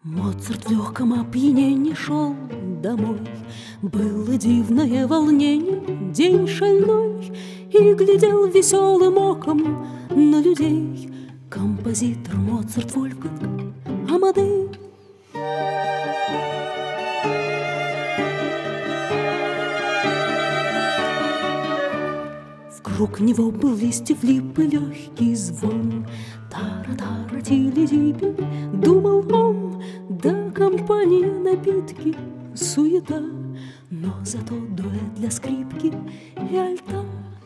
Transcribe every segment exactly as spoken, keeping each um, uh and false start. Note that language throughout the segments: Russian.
Моцарт в легком опьянении шел домой. Было дивное волнение, день шальной, и глядел веселым оком на людей композитор Моцарт Вольфганг Амадей. Вокруг него был листьев липы легкий звон. Тара-тара, тили-дипи, думал он, да компания, напитки, суета, но зато дуэт для скрипки и альта.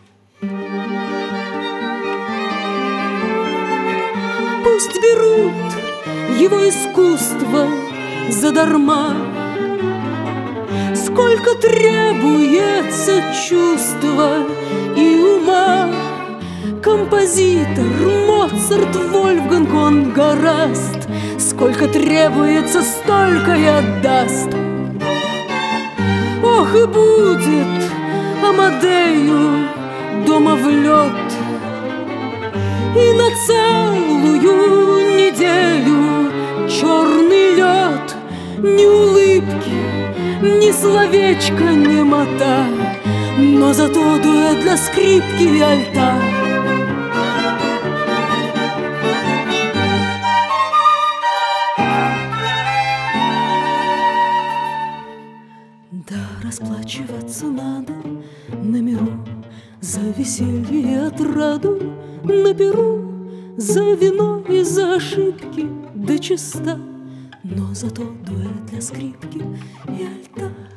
Пусть берут его искусство задарма, сколько требуется чувства и ума. Композитор Моцарт Вольфганг, он гораст, сколько требуется, столько и отдаст. Ох, и будет Амадею дома в лед, и на целую неделю черный лед. Ни улыбки, ни словечка, немота, но зато дуэт для скрипки и альта. Да, расплачиваться надо на миру за веселье и отраду, на перу за вино и за ошибки, да чиста, но зато дуэт для скрипки и альта.